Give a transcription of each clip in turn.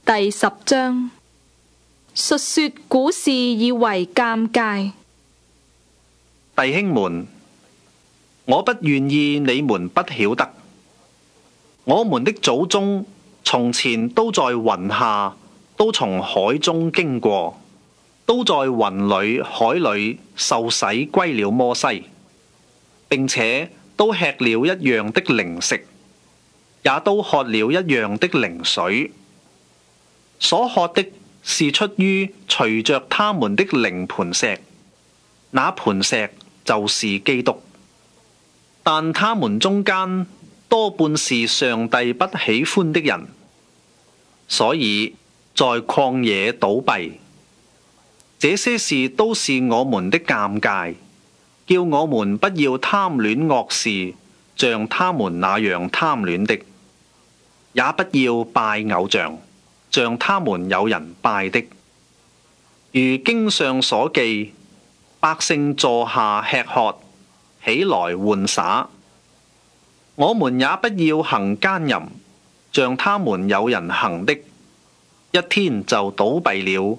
第10章，述說古事以為鑑戒。 弟兄們，我不願意你們不曉得，我們的祖宗從前都在雲下，都從海中經過，都在雲裏海裏受洗歸了摩西，並且都吃了一樣的靈食，也都喝了一樣的靈水。所喝的是出於隨着他們的靈磐石，那磐石就是基督。但他們中間多半是上帝不喜歡的人，所以在曠野倒閉。這些事都是我們的鑑戒，叫我們不要貪戀惡事，像他們那樣貪戀的；也不要拜偶像，像他們有人拜的。如經上所記，百姓坐下吃喝，起來玩耍。我們也不要行奸淫，像他們有人行的，一天就倒閉了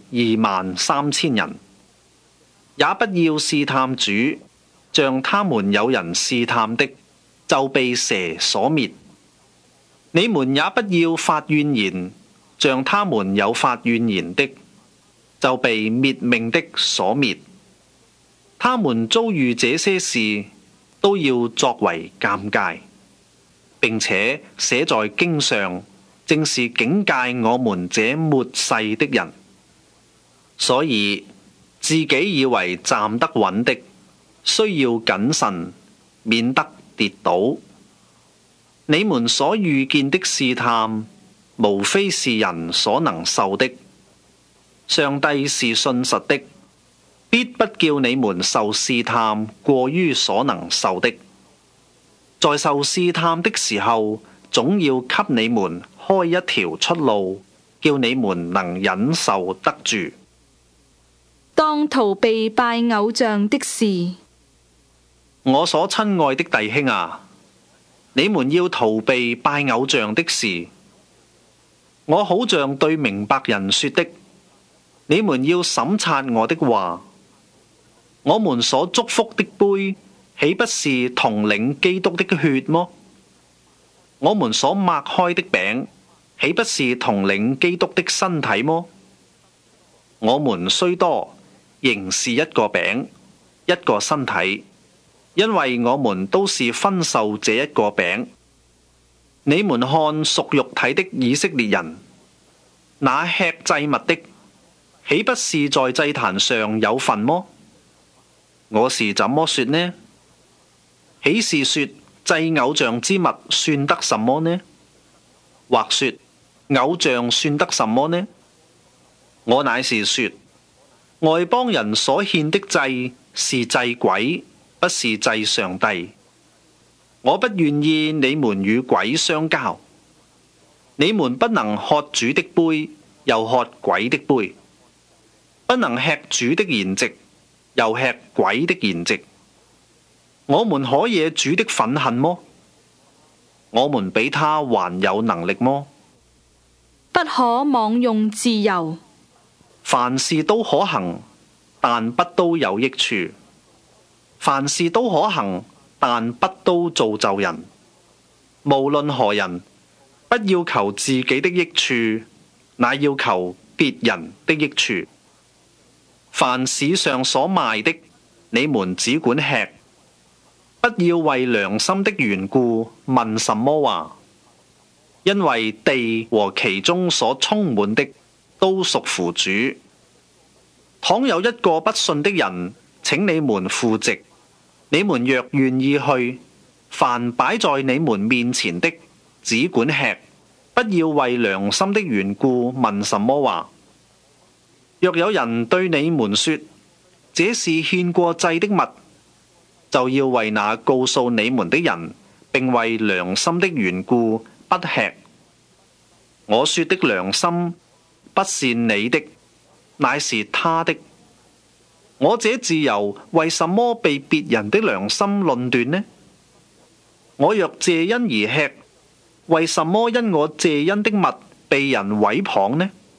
23000人。也不要試探主，像他們有人試探的，就被蛇所滅。你們也不要發怨言，像他們有發怨言的，就被滅命的所滅。他們遭遇這些事，都要作為鑑戒，並且寫在經上，正是警戒我們這末世的人。所以自己以為站得穩的，需要謹慎，免得跌倒。你們所遇見的試探，無非是人所能受的。上帝是信實的，必不叫你們受試探過於所能受的。在受試探的時候，總要給你們開一條出路，叫你們能忍受得住。 當逃避拜偶像的事。 我所親愛的弟兄啊，你們要逃避拜偶像的事。我好像對明白人說的，你們要審察我的話。我們所祝福的杯，豈不是同領基督的血麼？我們所擘開的餅，豈不是同領基督的身體麼？我們雖多，仍是一個餅，一個身體，因為我們都是分受這一個餅。你們看屬肉體的以色列人，那吃祭物的，豈不是在祭壇上有份麼？我是怎麼說呢？豈是說祭偶像之物算得什麼呢？或說偶像算得什麼呢？我乃是說，外邦人所獻的祭是祭鬼，不是祭上帝。我不願意你們與鬼相交。你們不能喝主的杯，又喝鬼的杯；不能吃主的筵席，又吃鬼的筵席。我們可惹主的憤恨麼？我們比他還有能力麼？ 不可妄用自由。 凡事都可行，但不都有益處；凡事都可行，但不都造就人。無論何人，不要求自己的益處，乃要求別人的益處。凡市上所賣的，你們只管吃，不要為良心的緣故問什麼話，因為地和其中所充滿的都屬乎主。倘有一個不信的人請你們赴席，你們若願意去，凡擺在你們面前的，只管吃，不要為良心的緣故問什麼話。若有人對你們說，這是獻過祭的物，就要為那告訴你們的人，並為良心的緣故不吃。我說的良心，不是你的，乃是他的。我這自由為什麼被別人的良心論斷呢？我若謝恩而吃，為什麼因我謝恩的物被人毀謗呢？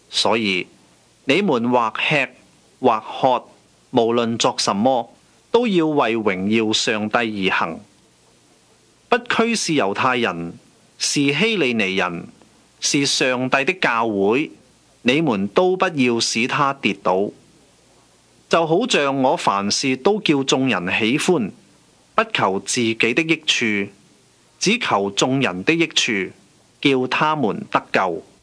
所以你們或吃或喝，無論作什麼，都要為榮耀上帝而行。不拘是猶太人，是希利尼人，是上帝的教會，你們都不要使他跌倒。就好像我凡事都叫眾人喜歡，不求自己的益處，只求眾人的益處，叫他們得救。